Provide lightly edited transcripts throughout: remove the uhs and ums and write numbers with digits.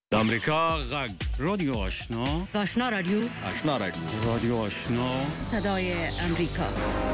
د امریکا غږ رادیو آشنا آشنا رادیو رادیو آشنا صدای امریکا.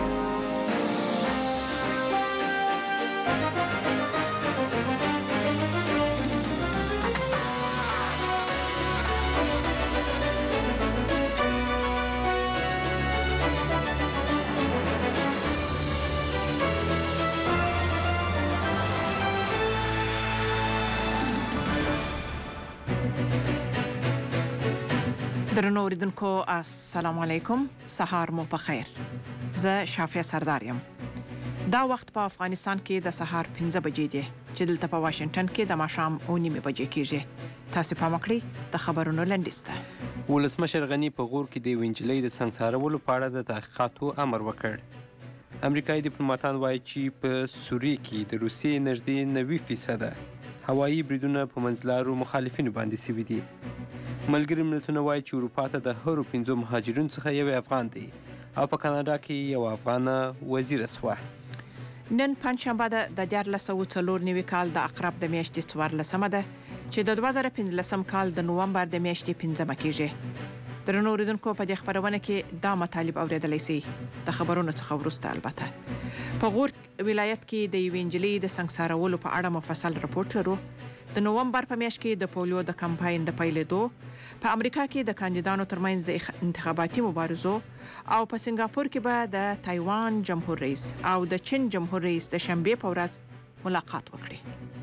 درنو اوریدونکو السلام علیکم، سهار مو په خیر. زه شافیه سردار یم. دا وخت په افغانستان کې د سهار 5 بجې دی چې دلته په واشنگټن کې د ماښام 9 بجې کېږي. تاسو په مکړی د خبرونو لنډیسته. ولسمشر غنی په غور کې د وینجلۍ د سنگسارولو په اړه د تحقیقاتو امر وکړ. امریکایي ډیپلوماټان وایي چې په سوریه کې د روسیې نږدې 90% هوایي بریدونه په منځلارو مخالفینو باندې سوي دي. ملګري ملتونه وایي چې اروپا ته د هرو 5 مهاجرینو څخه یو افغان دی او په کاناډا کې یو افغانه وزیره شوه. نن پنځشنبه د 1994 کال د عقرب د میاشتې 14مه ده چې د 2015 کال د نومبر د میاشتې 5مه کېږي. درنو اوریدونکو په دې خبرونه کې دا مطالب اوریدلای شئ د خبرونو څخه وروسته. البته په غور ولایت کې د وینجلۍ د سنگسارولو په اړه مفصل رپورت لرو. د نومبر په میاشت کې د پولیو د کمپاین د پیلېدو، په امریکا کې د کاندیدانو ترمنځ د انتخاباتي مبارزو او په سنگاپور کې به د تایوان جمهور رئیس او د چین جمهور رئیس د شنبه په ورځ ملاقات وکړي.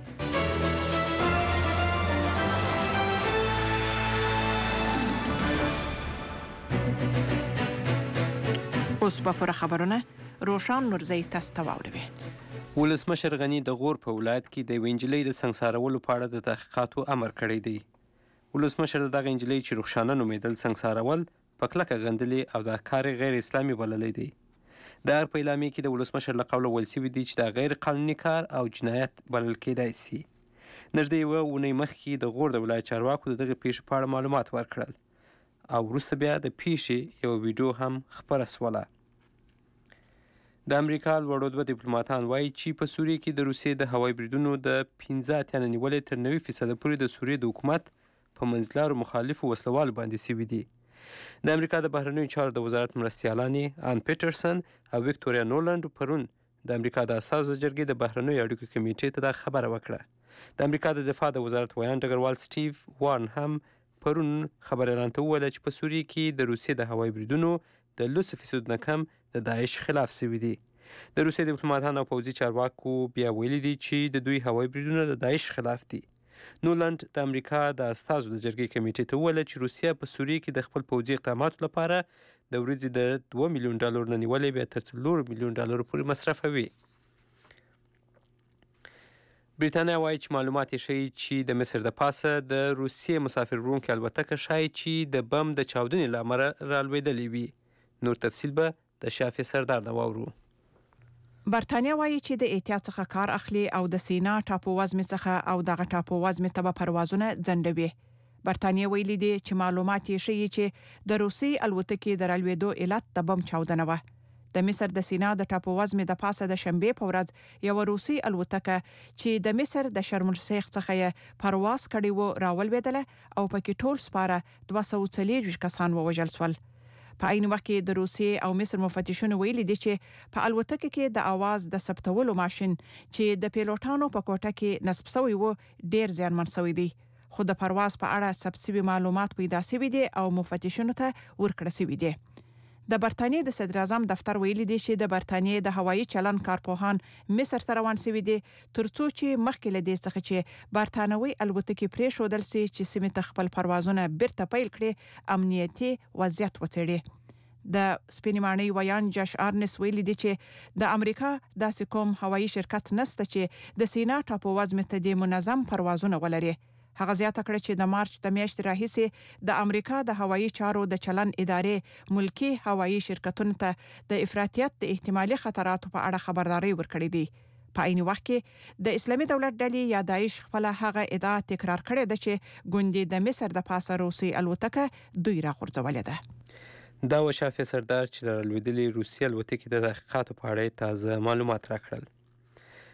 اوس په پوره خبرونه روشان نورزی تاسو ته واوروي. ولسمشر غنی د غور په ولایت کې د وینجلۍ د سنگسارولو په اړه د تحقیقاتو امر کړی دی. ولسمشر دغه انجلۍ چې رخشانه نومیدل سنگسارول په کلکه غندلې او د کار غیر اسلامي بللی دی. د هر په اعلامیه کې د ولسمشر له قوله ویل شوي دي چې دا غیر قانوني کار او جنایت بلل کېدای شي. نږدې یوه اونۍ مخکې د غور د ولایت چارواکو د دغه پیښې په اړه معلومات ورکړل او وروسته بیا د پیښې یوه ویډیو هم خپره سوله. د امریکا لوړو دوه ډیپلوماټان وایي چې په سوریه کې د روسیې د هوایي بریدونو د 15 اتیا نیولې تر 90% پورې د سوریې د حکومت په منځلارو مخالفو وسلوالو باندې سوي دي. د امریکا د بهرنیو چارو د وزارت مرستیالانې آن پیټرسن او ویکټوریا نولند پرون د امریکا د اساسو جرګې د بهرنیو اړیکو کمیټې ته دا خبره وکړه. د امریکا د دفاع د وزارت ویان ډګروال سټیو وارن هم پرون خبریالانو ته وویل چې په سوریه کې د روسیې د هوایي بریدونو د 90% نه کم د داعش خلاف سوي دي. د روسیې ډیپلوماټان او پوځي چارواکو بیا ویلي دي چې د دوی هوایي بریدونه د داعش خلاف دي. نولند د امریکا د استازو د جرګې کمیټې ته وویل چې روسیه په سوریه کې د خپل پوځي اقداماتو لپاره د ورځې د $2 میلیون نه نیولې بیا تر $4 میلیون پورې مصرفوي. بریتانیا وایي چې معلومات یې ښیي چې د مصر د پاسه د روسیې مسافر وړونکې الوتکه ښایي چې د بم د چاودنې له امله رالوېدلې وي. نور تفصیل به د شافیه سردار نه واورو. برتانیا وایي چې د احتیاط څخه کار اخلي او د سینا ټاپو وزمې څخه او دغه ټاپو وزمې ته به پروازونه ځنډوي. برتانیا ویلي دي چې معلومات یې ښیي چې د روسي الوتکې د رالوېدو علت د بم چاودنه وه. د مصر د سینا د ټاپو وزمې د پاسه د شنبه په ورځ یو روسي الوتکه چې د مصر د شرم الشیخ څخه یې پرواز کړی و راولوېدله او پکې ټول سپاره 240 کسان ووژل شول. په عین وخت کې د روسیې او مصر مفتشونو ویلي دي چې په الوتکه کې د اواز د ثبتولو ماشين چې د پیلوټانو په کوټه کې نصب شوی و ډیر زیانمن شوی دی. خو د پرواز په اړه ثبت معلومات پیدا شوي دي او مفتشونو ته ورکړل شوي دي. د برتانیې د صدر اعظم دفتر ویلي دی چې د برتانیې د هوایي چلن کارپوهان مصر ته روان شوي دي ترڅو چې مخکې له دې څخه چې برتانوي الوتکې پرېښودل شي چې سیمې ته خپل پروازونه بیرته پیل کړي امنیتي وضعیت وڅېړي. د سپینماني ویان جاش آرنس ویلي دی چې د امریکا داسې کوم هوایي شرکت نشته چې د سینا ټاپو وزمې ته د منظم پروازونه ولري. هغه زیاته کړه چې د مارچ د میاشتې راهیسې د امریکا د هوایي چارو د چلن ادارې ملکی هوایي شرکتونو ته د افراطیت د احتمالي خطراتو په اړه خبرداري ورکړې دي. په عین وخت کې د اسلامي دولت ډلې یا داعش خپل هغه ادعا تکرار کړې ده چې ګوندې د مصر د پاسه روسي الوتکه دوی راغورځولې ده. دا و شافیه سردار چې د رالوېدلې روسي الوتکې د تحقیقاتو په اړه تازه معلومات راکړل.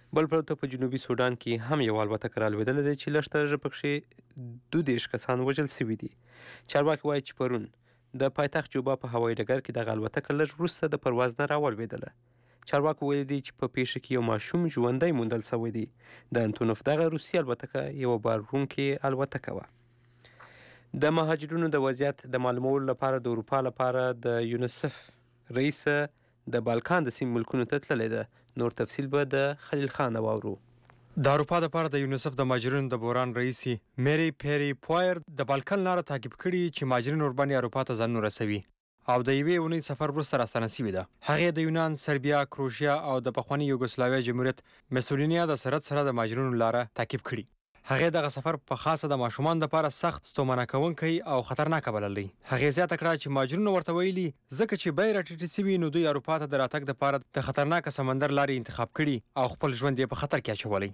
بل پرته په جنوبي سودان کې هم یو الوتکه رالوېدلې ده چې لږتره پکښې 22 کسان وژل سوي دي. چارواکي وایي چې پرون د پایتخت جوبا په هوایي ډګر کې دغه الوتکه لږ وروسته د پرواز نه راولوېدله. چارواکو ویلي دي چې په پیښه کې یو ماشوم ژوندی موندل سوی دی. د انتونوف دغه روسي الوتکه یوه بارونکې الوتکه وه. د مهاجرینو د وضعیت د معلومولو لپاره د اروپا لپاره د یونیسف رئیس د بالکان د سیمې ملکونو ته تللی ده. نور تفصیل به د خلیل خان واورو. د اروپا لپاره د یونیسف د مهاجرینو د بحران رئیس میری پیری پویر د بالکان لاره تعقیب کړي چې مهاجرین ورباندې اروپا ته ځانونه رسوي او د یوې اونۍ سفر وروسته راستنه سوي ده. هغې د یونان، سربیا، کروشیا او د پخواني یوګوسلاویا جمهوریت مسولینیا د سرحد سره د مهاجرینو لاره تعقیب کړي. هغې دغه سفر په خاصه د ماشومان لپاره سخت ستومانه کوونکی او خطرناک بللی. هغې زیاته کړه چې مهاجرینو ورته ویلي ځکه چې بیې راټیټې سوي نو دوی اروپا ته د راتګ دپاره د خطرناک سمندر لارې انتخاب کړي او خپل ژوند یې په خطر کې اچولی.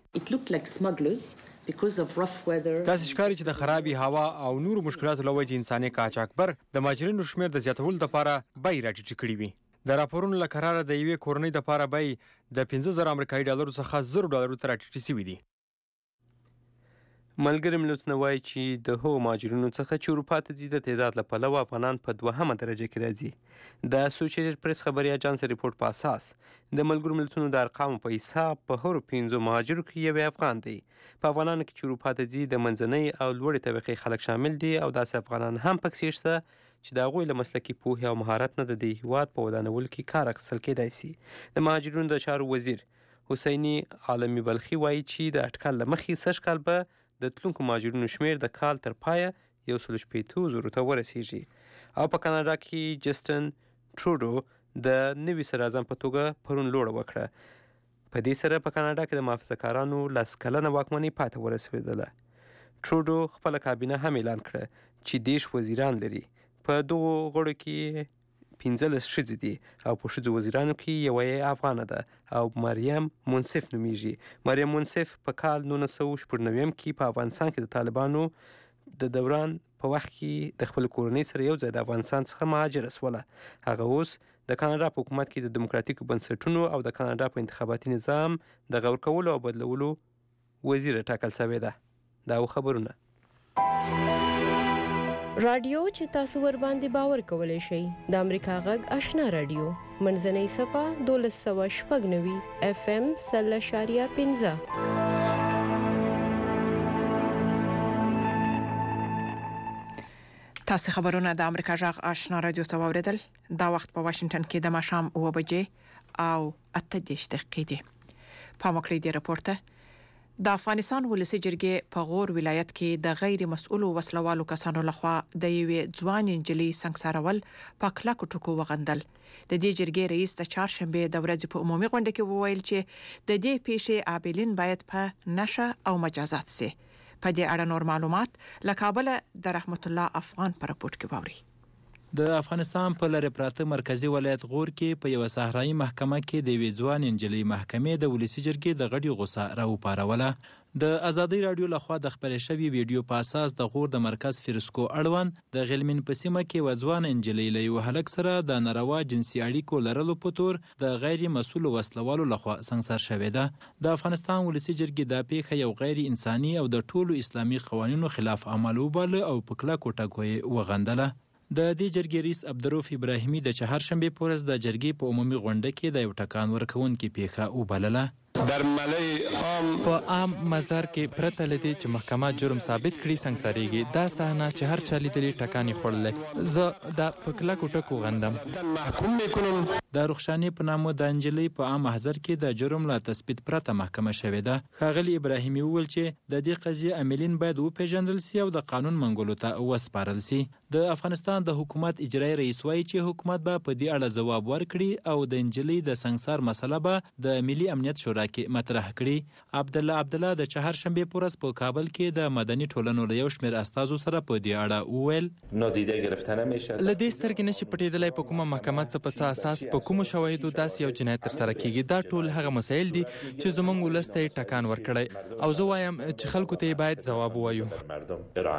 داسې ښکاري چې د خرابې هوا او نورو مشکلاتو له وجې انساني قاچاقبر د مهاجرینو شمېر د زیاتولو دپاره بیې راټیټې کړي وي. د راپورونو له قراره د یوې کورنۍ دپاره بیې د 15,000 امریکایي ډالرو څخه $0 ته راټیټې سوي دي. ملګري ملتونه وایي چې د هغو مهاجرینو څخه چې اروپا ته ځي د تعداد له پلوه افغانان په 2مه درجه کې راځي. د اسوسییټډ پریس خبري اجانس ریپورټ په اساس د ملګرو ملتونو د ارقامو په حساب په هرو 5 مهاجرو کې یو افغان دی. په افغانانو کې چې اروپا ته ځي د منځنۍ او لوړې طبقې خلک شامل دي او داسې افغانان هم پکې شته چې د هغوی له مسلکي پوهې او مهارت نه د دې هیواد په ودانولو کې کار اخیستل کیدای شي. د مهاجرینو د چارو وزیر حسیني عالمي بلخي وایي چې د اټکل له مخې سږ کال به د تلونکو مهاجرینو شمېر د کال تر پایه 160,000 ته ورسیږي. او په کاناډا کې جسټن ټروډو د نوي صدراعظم په توګه پرون لوړه وکړه. په دې سره په کاناډا کې د محافظه کارانو 10 کلنه واکمنۍ پای ته ورسېدله. ټروډو خپله کابینه هم اعلان کړه چې 10 وزیران لري. په دغو غړو کې 15 ښځې دي او په ښځو وزیرانو کې یوه یې افغانه ده او مریم منصف نومیږي. مریم منصف په کال 1990 کې په افغانستان کې د طالبانو د دوران په وخت کې د خپل کورنۍ سره یو ځای د افغانستان څخه مهاجره سوله. هغه اوس د کاناډا په حکومت کې د دیموکراتیکو بنسټونو او د کاناډا په انتخاباتي نظام د غور کولو او بدلولو وزیره ټاکل شوې ده. دا خبرونه رادیو چې تاسو ور باندې باور کولای شئ د امریکا غږ آشنا رادیو منځنۍ صفه 1290 FM 0.5. تاسو خبرونه د امریکا غږ آشنا رادیو ته واوریدل. دا وخت په واشنگټن کې د ماښام 9 بجې او 8 دقیقې دي. په مکړې دی راپورته د افغانستان ولسی جرګې په غور ولایت کې د غیر مسؤلو وسلوالو کسانو لخوا د یوې ځوان انجلۍ سنگسارول په کلکو ټکو وغندل. د دې جرګې رئیس د چهارشنبه د ورځې په عمومي غونډه کې وویل چې د دې پیښې عاملین باید په نشه او مجازات سي. په دې اړه نور معلومات له کابل د رحمت الله افغان پر راپورټ کې ووري. د افغانستان په لری پراته مرکزی ولایت غور کې په یو صحرایي محکمه کې د وی ځوان انجلۍ محکمې د ولسی جرګې د غړي غوسه راوپاروله. د ازادي رادیو لخوا د خبرې شوی ویډیو په اساس د غور د مرکز فرسکو اړوند د غلمین په سیمه کې و ځوان انجلۍ له یو هلک سره د ناروا جنسي اړیکو لرلو په تور د غیر مسؤل وسلوالو لخوا سنگسار شوې ده. د افغانستان ولسی جرګې د پیښه یو غیر انساني او د ټولو اسلامي قوانینو خلاف عمل وباله او په کلکو ټکو وغندله. د دې جرګې رئیس عبدالرؤف ابراهیمي د چهارشنبه په ورځ د جرګې په عمومي غونډه کې د یو ټکان ورکوونکي پیښه وبلله. در ملای عام په عام مزار کې پرته لدی چې محکمه جرم ثابت کړي سنگساریږي. دا صحنه چې هر چا لیدلې ټکانې خوړلې. زه دا په کلکو ټکو غندم. محکوم میکنم. د رخشانې په نامه د انجلۍ په عام محضر کې د جرم لا تثبیت پرته محکمه شوې ده. ښاغلي ابراهیمي وویل چې د دې قضیې عاملین باید وپیژندل سي او د قانون منګولو ته وسپارل سي. د افغانستان د حکومت اجرایی رئیس وایي چې حکومت به په دې اړه ځواب ورکړي او د انجلۍ د سنگسار مسله به د ملي امنیت شورا کې مطرح کړي. عبدالله د چهارشنبه په ورځ په کابل کې د مدني ټولنو له یو شمېر استازو سره په دې اړه وویل نادیده گرفته نمیشه. لدې سترګې نشي پټېدلی په کومه محکمه څه په څه اساس په کومو شواهدو داسې یو جنایت ترسره کیږي. دا ټول هغه مسایل دي چې زموږ ولس ته ټکان ورکړی او زه وایم چې خلکو ته باید ځواب ووایو.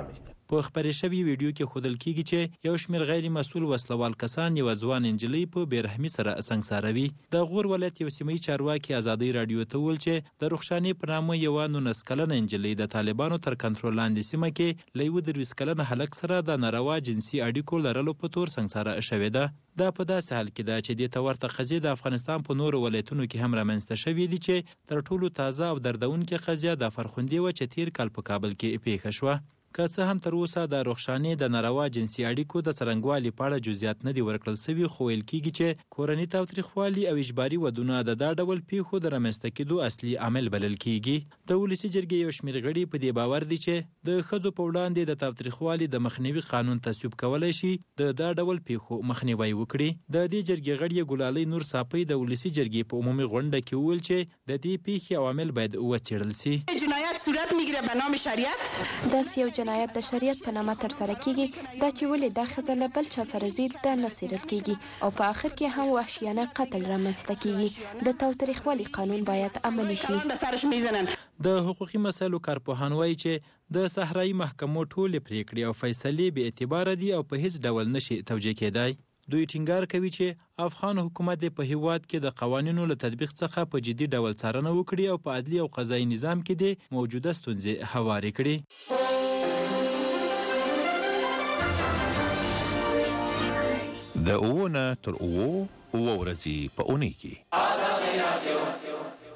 په خبرې شوي ویډیو کې ښودل کیږي چې یو شمېر غیر مسؤل وسلوال کسان یوه ځوان نجلۍ په بېرحمي سره سنګساروي. د غور ولایت یو سیمه‌یي چارواکي ازادۍ راډیو ته وویل چې د رخشانې په نامه یوه 19 کلنه نجلۍ د طالبانو تر کنټرول لاندې سیمه کې له 23 کلنه هلک سره د ناروا جنسي اړیکو لرلو په تور سنګساره شوې ده. دا په داسې حال کې ده چې دې ته ورته قضیې د افغانستان په نورو ولایتونو کې هم رامنځته شوې دي چې تر ټولو تازه او دردونکې قضیه د فرخندې وه چې تیر کال په کابل کې پیښه شوه. که څه هم تر اوسه د رخشانې د ناروا جنسي اړیکو د څرنګوالي په اړه جزئیات نه دي ورکړل سوي، خو ویل کیږي چې کورني تاوتریخوالي او اجباري ودونه د دا ډول پیښو د رامنځته کېدو اصلي عامل بلل کیږي. د ولسي جرګې یو شمېر غړي په دې باور دي چې د ښځو په وړاندې د تاوتریخوالي د مخنیوي قانون تصویب کولی شي د دا ډول پیښو مخنیوی وکړي. د دې جرګې غړي ګلالۍ نور صافۍ د ولسي جرګې په عمومي غونډه کې وویل چې د دې پیښې عوامل باید وڅېړل سي. جنایت صورت میگیره به نام شریعت. داسې یو جنایت د شریعت په نامه ترسره کیږي، دا چې ولې دا ښځه له بل چا سره زیر دا نه څېړل کیږي او په آخر کې هم وحشیانه قتل رامنځته کیږي. د تاوتریخوالي قانون باید عملي شي. د حقوقي مسایلو کارپوهان وایي چې د صحرایي محکمو ټولې پریکړې او فیصلې بې اعتباره دي او په هیڅ ډول نشي توجیه کېدای. دوی ټینګار کوي چې افغان حکومت په هیواد کې د قوانینو له تطبیق څخه په جدي ډول څارنه وکړي او په عدلي او قضایي نظام کې د موجوده ستونزې هوارې کړي. د اوونه تر اوو ورځې په اونۍ کې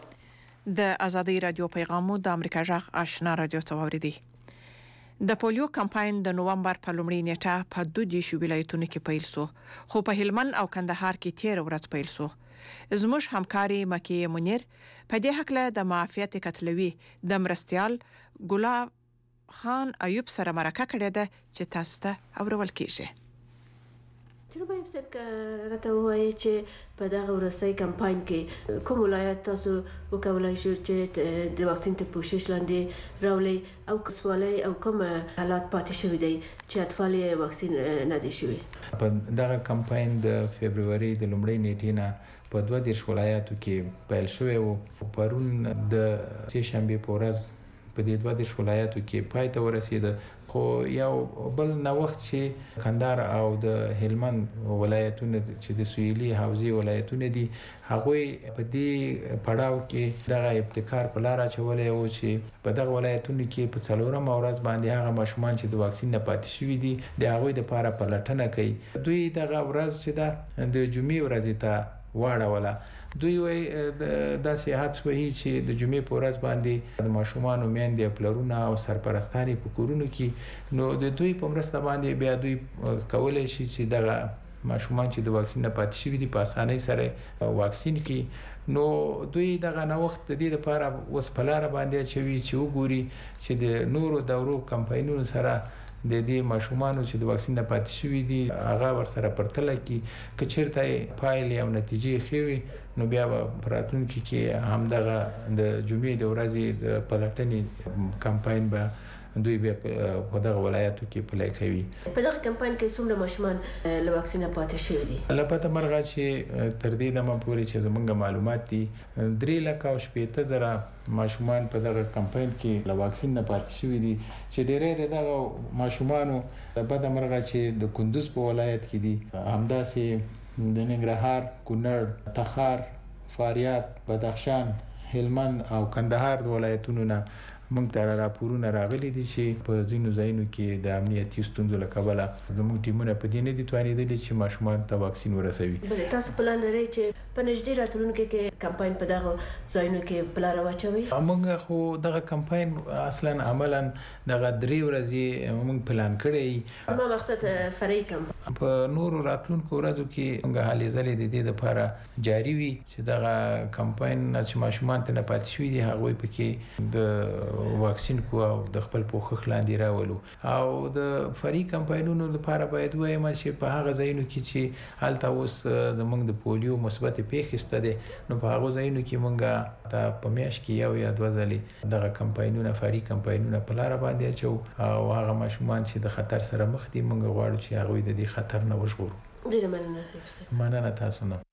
د ازادۍ رادیو پیغامو د امریکا جغ آشنا رادیو ته واوریدي. د پولیو کمپاین د نومبر په لومړۍ نیټه په 22 ولایتونو کې پیل شو، خو په هلمند او کندهار کې 13 ورځ پیل شو. زموږ همکاري مکی منیر په دې حق له د معافیت کتلوي د مرستيال ګلاب خان ایوب سره مرکه کړې ده چې تاسو ته اورول کیږي. جناب ایوب صاحب راته ووایي چې په دغه ورځنۍ کمپاین کې کوم ولایت تاسو وکولای شو چې د واکسین ته پوښښ لاندې راولي او کسوالي او کوم حالات پاتې شوي دي چې اطفال یې واکسین نه دي شوي؟ په دغه کمپاین د فبرवरी د لومړۍ نیټې نه په 22 ولایتو کې پیل شوی و. پرون د سې شنبې په ورځ په دې 22 ولایتو کې پای ته ورسید. خو یو بل نوښت چې کندهار او د هلمند ولایتونه چې د سویلي حوزې ولایتونه دي، هغوی په دې پړاو کې دغه ابتکار په لار اچولی و چې په دغه ولایتونو کې په 4مه ورځ باندې هغه ماشومان چې د واکسین نه پاتې شوي دي د هغوی دپاره پلټنه کوي. دوی دغه ورځ چې ده د جمعې ورځې ته واړوله. دوی وایي دا سیاحت وایي چې د جمعې په ورځ باندې د ماشومانو میندې پلرونه او سرپرستانې په کورونو کې، نو د دوی په مرسته باندې بیا دوی کولی شي چې دغه ماشومان چې د واکسین نه پاتې شوي دي په اسانۍ سره واکسین کړي. نو دوی دغه نوښت د دې لپاره اوس په لاره باندې اچوي چې وګوري چې د نورو دورو کمپاینونو سره د دې ماشومانو چې د واکسین نه پاتې شوي دي هغه ورسره پرتله کړي. که چېرته پایلې او نتیجې ښې وي نو بیا په راتلونکي کې همدغه د جمعې د ورځې د پلټنې کمپاین به دوی بیا په دغه ولایتو کې پلی کوي. په دغه کمپاین کې څومره ماشومان له واکسین نه پاتې شوي دي؟ البته مرغه چې تر دې دمه پورې چې زموږ معلومات دي 3,60,000 ماشومان په دغه کمپاین کې له واکسین نه پاتې شوي دي، چې ډېری د دغه ماشومانو بده مرغه چې د کندوز په ولایت کې دي، همداسې د ننګرهار، کونړ، تخار، فاریاب، بدخشان، هلمند او کندهار ولایتونو نه موږ ته راپورونه راغلي دي چې په ځینو ځایونو کې د امنیتي ستونزو له کبله زموږ ټیمونه په دې نه دي توانېدلي چې ماشومان ته واکسین ورسوي. بلې تاسو پلان لرئ چې په نږدې راتلونکي کې کمپاین په دغه ځایونو کې په لاره واچوئ؟ موږ خو دغه کمپاین اصلا عملا دغه 3 ورځې موږ پلان کړی. زما مقصد فرعي کمپاین په نورو راتلونکو ورځو کې موږ هلې ځلې د دې لپاره جاري وي چې دغه کمپاین چې ماشومان ته نه پاتې شوي دي هغوی پکې د واکسین کو او د خپل پوښښ لاندې راولو. او د فرعي کمپاینونو لپاره باید وایم چې په هغه ځایونو کې چې هلته اوس زموږ د پولیو مثبت پیښې شته دي، نو په هغو ځایونو کې موږ ته په میاشت کې 1 یا 2 ځلې دغه کمپاینونه فرعي کمپاینونه په لاره باندې اچو او هغه ماشومان چې د خطر سره مخ دي موږ غواړو چې هغوی د دې خطر نه وژغورو. ډېره مننه. مننه تاسو نه.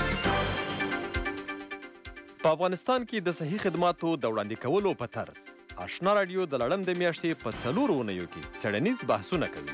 په افغانستان کې د صحي خدماتو د وړاندې کولو په طرز آشنا رادیو د لړم د میاشتې په 4 اونیو کې څېړنیز بحثونه کوي.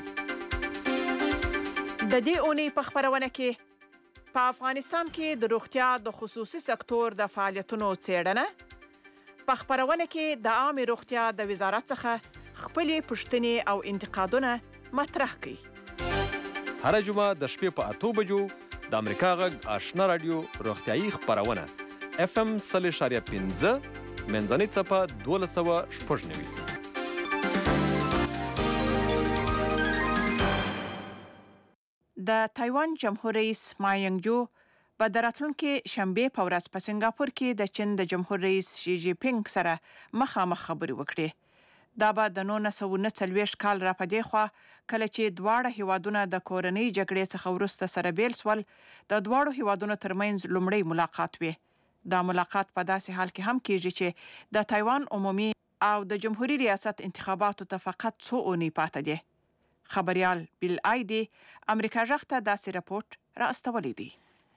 د دې اونۍ په خبرونه کې په افغانستان کې د روغتیا د خصوصي سکتور د فعالیتونو څېړنه، په خبرونه کې د عامه روغتیا د وزارت څخه خپلې پوښتنې او انتقادونه مطرح کړي. هر جمعه د شپې په 8 بجو د امریکا غږ آشنا رادیو روغتیایي خبرونه FM 0.5 منځنۍ څپه 1290. د تایوان جمهور رئیس ما ینګ په راتلونکي شنبه په ورځ په سنگاپور کې د چین د جمهور رئیس شي جی پینګ سره مخامخ خبرې وکړي. دا به د 1940 کال را پدې خوا کله چې دواړه هیوادونه د کورنۍ جګړې څخه وروسته سره بیل سول، د دواړو هیوادونو ترمنځ لومړی ملاقات وي. دا ملاقات په داسې حال کې هم کېږي چې د تایوان عمومي او د جمهوریت ریاست انتخاباتو ته فقط 2 اونۍ پاتې دي. خبريال بیل آیدي امریکا غږ ته داسې راپورټ را استولی دی.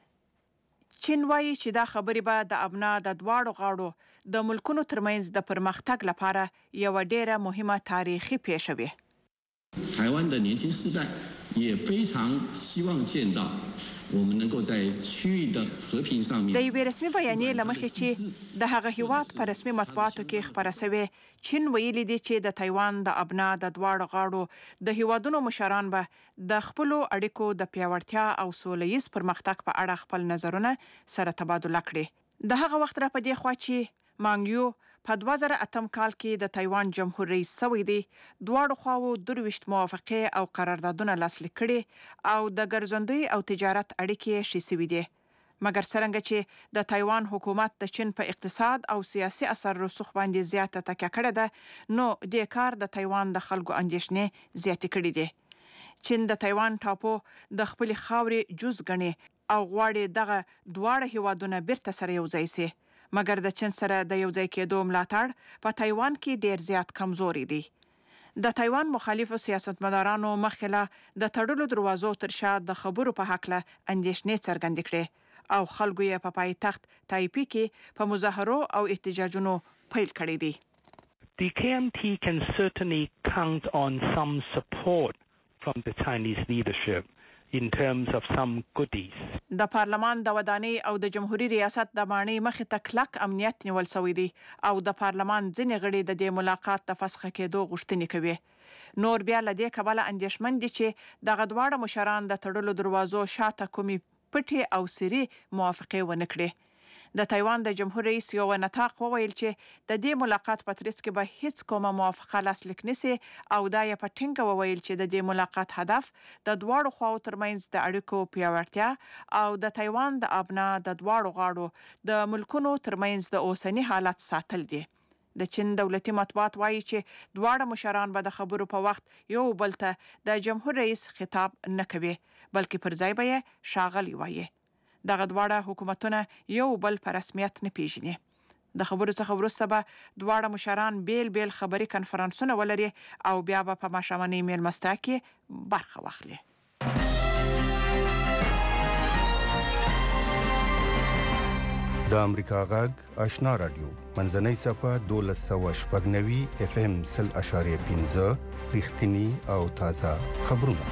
چین وایي چې دا خبرې به د ابنا د دواړو غاړو د ملکونو ترمنځ د پرمختګ لپاره یو ډېره مهمه تاریخي پیښه وي. 台湾的年轻世代也非常希望见到我们能够在区域的和平上面。 د یوې رسمي بیانیې له مخې چې د هغه هیواد په رسمي مطبوعاتو کې خپره شوې، چین ویلي دی چې د تایوان د ابنا د دواړو غاړو د هیوادونو مشران به د خپلو اړیکو د پیاوړتیا او سوله ییز پرمختګ په اړه خپل نظرونه سره تبادله کړي. د هغه وخت را پدې خوا چې مانګیو په 2008 کال کې د تایوان جمهور رئیس سوی دی، دواړو خواو 23 موافقې او قراردادونه لاسلیک کړي او د ګرځندوی او تجارت اړیکې شې سوي دي. مګر څرنګه چې د تایوان حکومت د چین په اقتصاد او سیاسي اثر رسوخ باندې زیاته تکیه کړې ده، نو د کار د تایوان د خلکو اندېښنې زیاتې کړې دي. چین د تایوان ټاپو د خپل خاورې جز ګڼي او غواړي دغه دواړه هیوادونه بیرته سره یو ځای شي. مګر د چین سره د یو ځای کېدو ملاتړ په تایوان کې ډیر زیات کمزوري دی. د تایوان مخالفو سیاستمدارانو مخکله د تړلو دروازو تر شا د خبرو په حق له اندېښنې څرګندې کړې او خلکو یې په پایتخت تایپی کې په مظاهرو او احتجاجونو پیل کړی دی. The KMT can certainly count on some support from the Chinese leadership in terms of some goodies. د پارلمان د ودانۍ او د جمهوریت ریاست د ماڼۍ مخې ته کلک امنیت نیول شوی دی او د پارلمان ځینې غړي د دې ملاقات د فسخ کېدو غوښتنې کوي. نور بیا له دې کبله اندېښمن دي چې دغه دواړه مشران د تړلو دروازو شاته کومې پټې او سري موافقې ونه کړي. د تایوان د جمهور رئیس یو نطاق وویل چې د دې ملاقات په ترڅ کې به هیڅ کومه موافقه لاسلیک نشي او دا یې په ټینګه وویل چې د دې ملاقات هدف د دواړو خواو ترمنځ د اړیکو پیاوړتیا او د تایوان د ابنا د دواړو غاړو د ملکونو ترمنځ د اوسنی حالت ساتل دي. د چین دولتي مطبوعات وایي چې دواړه مشران به د خبرو په وخت یو بل ته د جمهور رئیس خطاب نه کوي، بلکې پر ځای به یې ښاغلی وایي. دغه دواړه حکومتونه یو بل په رسمیت نه پیژني. د خبرو څخه وروسته به دواړه مشران بیل بیل خبري کنفرانسونه ولري او بیا به په ماښامنۍ میلمستیا کې برخه واخلي. د امریکا غږ آشنا رادیو منځنۍ صفه 1290 FM 0.5 رښتینی او تازه خبرونه.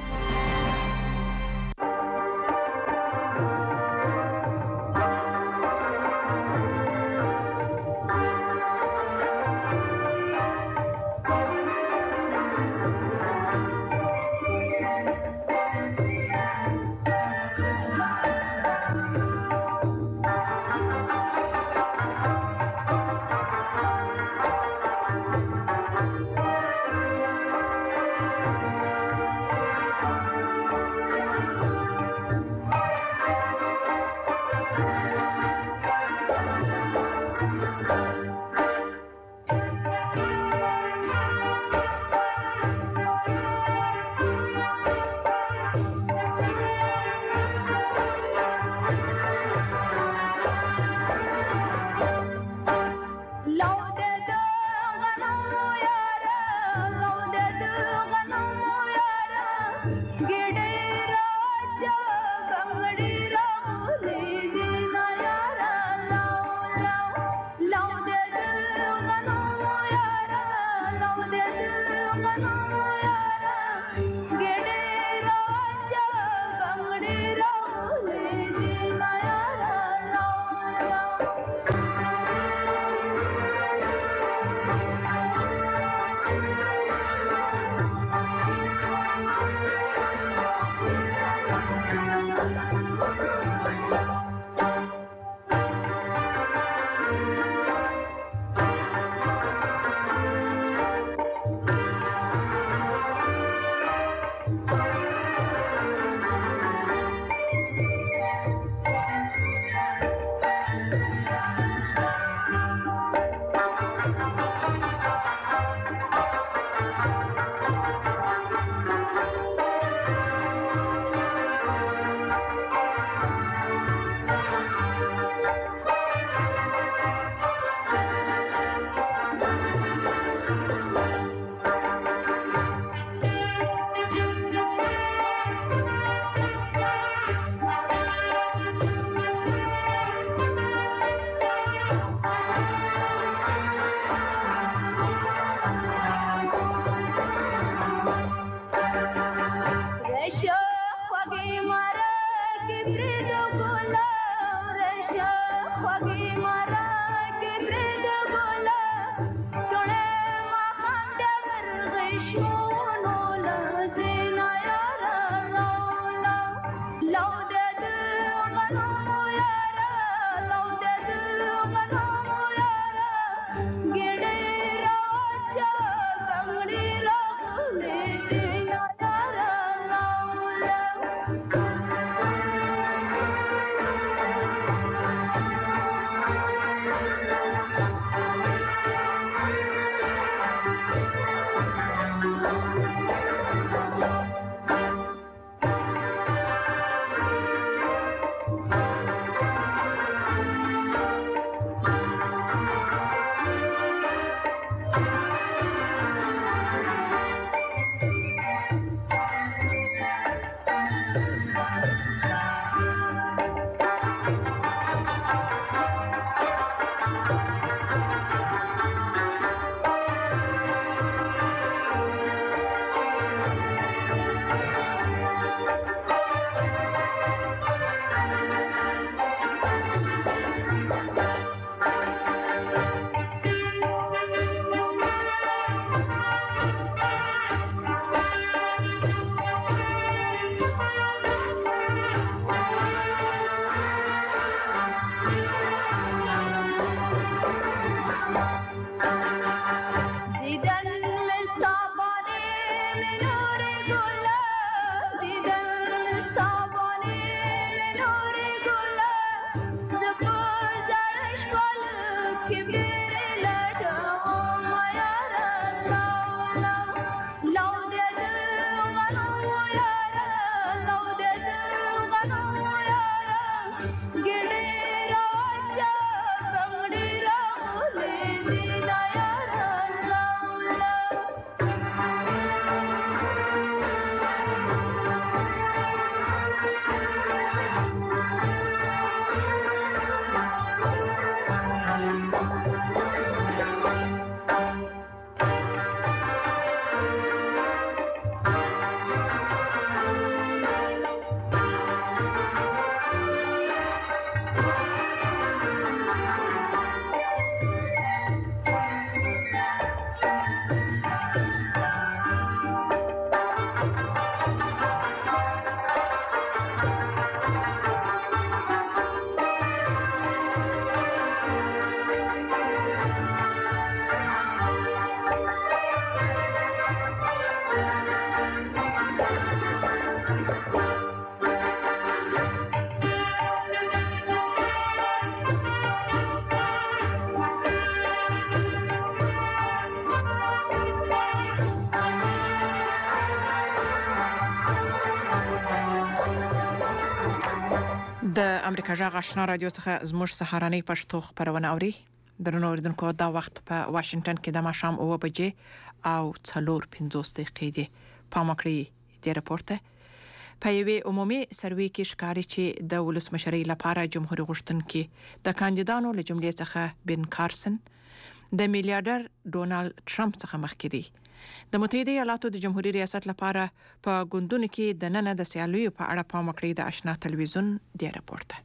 امریکا جغ آشنا رادیو څخه زموږ سهارنۍ پښتو خبرونه اوري. درنو اوریدونکو دا وخت په واشنگټن کې د ماښام 9 بجې او 4:50 دقیقې دی. پام وکړئ د راپورته په یوې عمومي سروې کې ښکاري چې د ولسمشرۍ لپاره جمهوریت غوښتونکي د کاندیدانو له جملې څخه بن کارسن د میلیارډر ډونالد ټرمپ څخه مخکې دی. د متحده ایالاتو د جمهوریت ریاست لپاره په ګوندونو کې د نن د سیالیو په اړه پام وکړئ د آشنا تلویزیون د راپورته.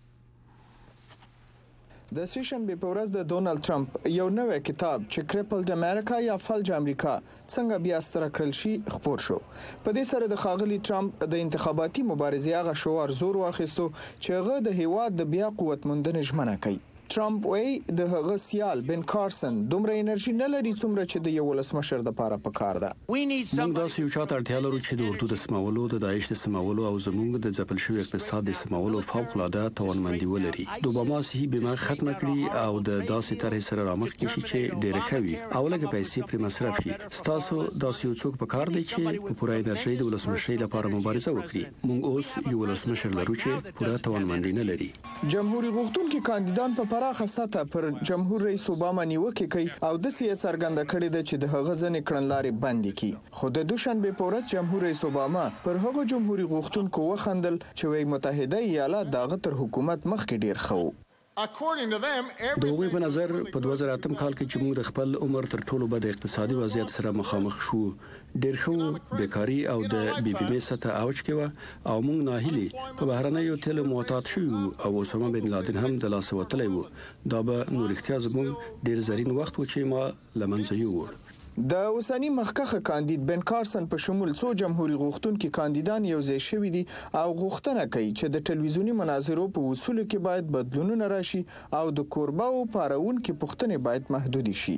د سیشنبې په ورځ د ډونالد ټرمپ یو نوی کتاب چې کریپلډ امریکا یا فلج امریکا څنګه بیا ستر کړل شي خپور شو. په دې سره د خاغلی ټرمپ د انتخاباتي مبارزې هغه شوار زور واخیستو چې هغه د هیواد د بیا قوت موندنې ژمنه کوي. ټرمپ وایي د هغه سیال بن کارسن دومره انرژي نه لري څومره چې د یو ولسمشر لپاره پکار ده. موږ داسې یو چاته اړتیا لرو چې د اردو د سمولو، د داعش د سمولو او زموږ د ځپل شوي اقتصاد د سمولو فوق العاده توانمندي ولري. د اوباما صحي بیمه ختم کړي او د داسې طرحې سره رامخکې شي چې ډېره ښه وي او لږ پیسې پرې مصرف شي. ستاسو داسې یو څوک پکار دی چې په پوره انرژي د ولسمشرۍ لپاره مبارزه وکړي. موږ اوس یو ولسمشر لرو چې پوره توانمندي نه لري. جمهوریت غوښتونکي کاندیدان په پراخه سطحه پر جمهور رئیس اوباما نیوکه کوي او د سیاست څرګنده کړې ده چې د هغه ځنې کړنلارې بندي کړي. خو د دوشنبه په ورځ جمهور رئیس اوباما پر هغه جمهوریت غوښتونکو وخندل چې وایي متحده ایالات دغه تر حکومت مخکې ډیر خو. د هغوی په نظر په 2008 کال کې چې موږ د خپل عمر تر ټولو بد اقتصادي وضعیت سره مخامخ شو، ډیر خو بیکاری او د بي بي سطح اوج کې و او موږ ناهیلي په بهرنیو تیلو معتاد شو او اسامه بن لادن هم د لاس وتلی و. دا به نور اختیار زموږ ډیر زرین وخت و چې ما لمنځه یووړ. د اوسنی مخکخه کاندید بن کارسن په شمول څو جمهوریت غوښتونکي کاندیدان یو ځای شوي دي او غوښتنه کوي چې د ټلویزیوني مناظرو په اصولو کې باید بدلونونه راشي او د کوربه او پارونکو پوښتنې باید محدود شي.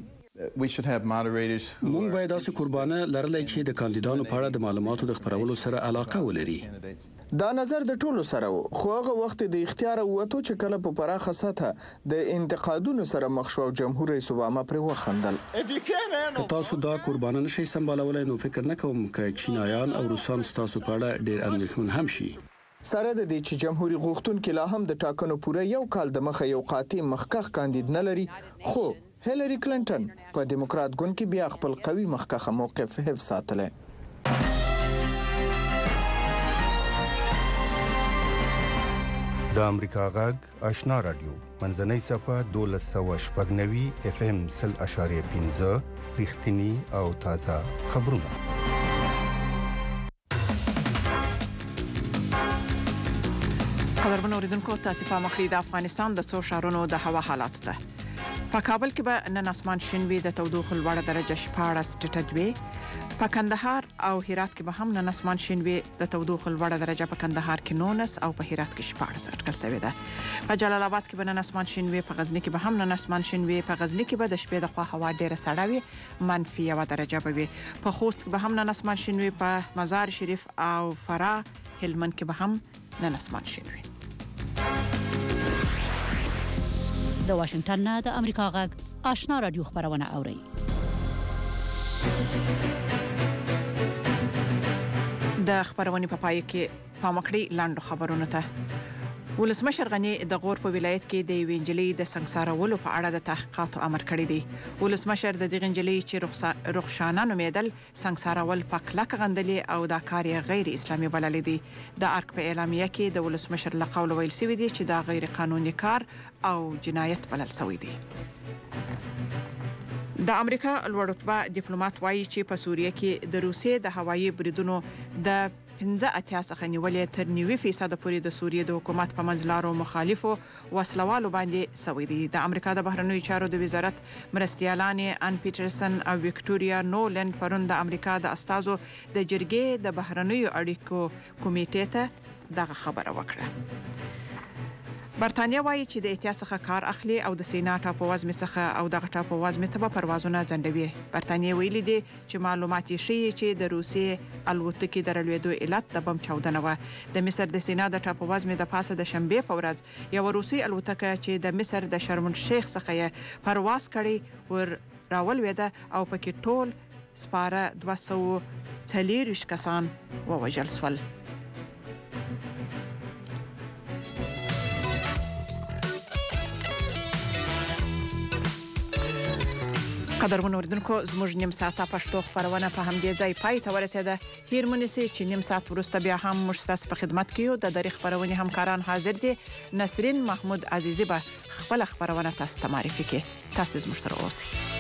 موږ باید داسې قربانه لرلای چې د کاندیدانو په اړه د معلوماتو د خپرولو سره علاقه ولري. دا نظر د ټولو سره و، خو هغه وخت د اختیار وته چې کله په پراخه سطحه د انتقادونو سره مخ شو جمهور رئیس اوباما پر وخندل. که تاسو دا قربانه نشئ سمبالولای نو فکر نه کوم چې چینایان او روسان تاسو په اړه ډیر اندېښمن هم شي. سره د دې چې جمهوریت غوښتونکي لا هم د ټاکنو پوره یو کال د مخه یو قاطع مخکخ کاندید نه لري، خو هیلری کلینټن په دیموکرات ګوند کې بیا خپل قوي مخکخه موقف حفظ ساتلی. د امریکا غږ آشنا رادیو منځنۍ صفحه 1290 FM 0.15 رښتینی او تازه خبرونه. قدرمن اوریدونکو تاسو په مخې د افغانستان د څو ښارونو د هوا حالات ته. په کابل کې به نن اسمان شین وي، د تودوخې لوړه درجه 14.2. په کندهار او هرات کې به هم نن اسمان شین وي، د تودوخې لوړه درجه په کندهار کې 19 او په هرات کې 14 اټکل شوې ده. په جلال آباد کې به نن اسمان شین وي، په غزنی کې به هم نن اسمان شین وي، په غزنی کې به د شپې د خوا هوا ډیره سړه وي، -1 درجه به وي. په خوست کې به هم نن اسمان شین وي، په مزار شریف او فراه هلمند کې به هم نن اسمان شین وي. د واشنگټن نه د امریکا غږ آشنا رادیو خبرونه اوري. د خبرونې په پای کې پام وکړئ لاندو خبرونو ته. ولسمشر غنی د غور په ولایت کې د وینجلې د سنگسارولو په اړه د تحقیقاتو امر کړی دی. ولسمشر د دغه وینجلې چې رخصانه نومیدل سنگسارول په کلک غندلې او دا کار غیر اسلامي بللی دی. د ارک په اعلامیه کې د ولسمشر له قوله ویل شوی دی چې دا غیر قانوني کار او جنایت بلل شوی دی. د امریکا لوړ رتبه ډیپلوماټ وایي چې په سوریه کې د روسیې د هوایي بریدونو د 15 څخه نیولې تر 90% پورې د سوریې د حکومت په منځلارو مخالفو وسلوالو باندې سوي دي. د امریکا د بهرنیو چارو د وزارت مرستیالانې ان پیټرسن او وکټوریا نولند پرون د امریکا د استازو د جرګې د بهرنیو اړیکو کمیټې ته دغه خبره وکړه. برتانیا وایي چې د احتیاط څخه کار اخلي او د سینا ټاپووزمې څخه او دغه ټاپووزمې ته به پروازونه ځنډوي. برتانیا ویلي دي چې معلومات یې ښیي چې د روسیې الوتکې د رالوېدو علت د بم چاودنه وه. د مصر د سینا د ټاپووزمې د پاسه د شنبې په ورځ یو روسي الوتکه چې د مصر د شرم الشیخ څخه یې پرواز کړی ور راولوېده او پکې ټول سپاره 240 کسان ووژل شول. قدرمن اوریدونکو زموږ نیم ساعته پښتو خبرونه په همدې ځای پای ته ورسېده. هیر مونږ چې نیم ساعت وروسته بیا هم موږ تاسو په خدمت کې یو. د دری خبرونه همکاران حاضر دي. نسرین محمود عزیزی به خپل خبرونه تاسو ته معرفي کوي. تاسو زموږ سره اوسئ.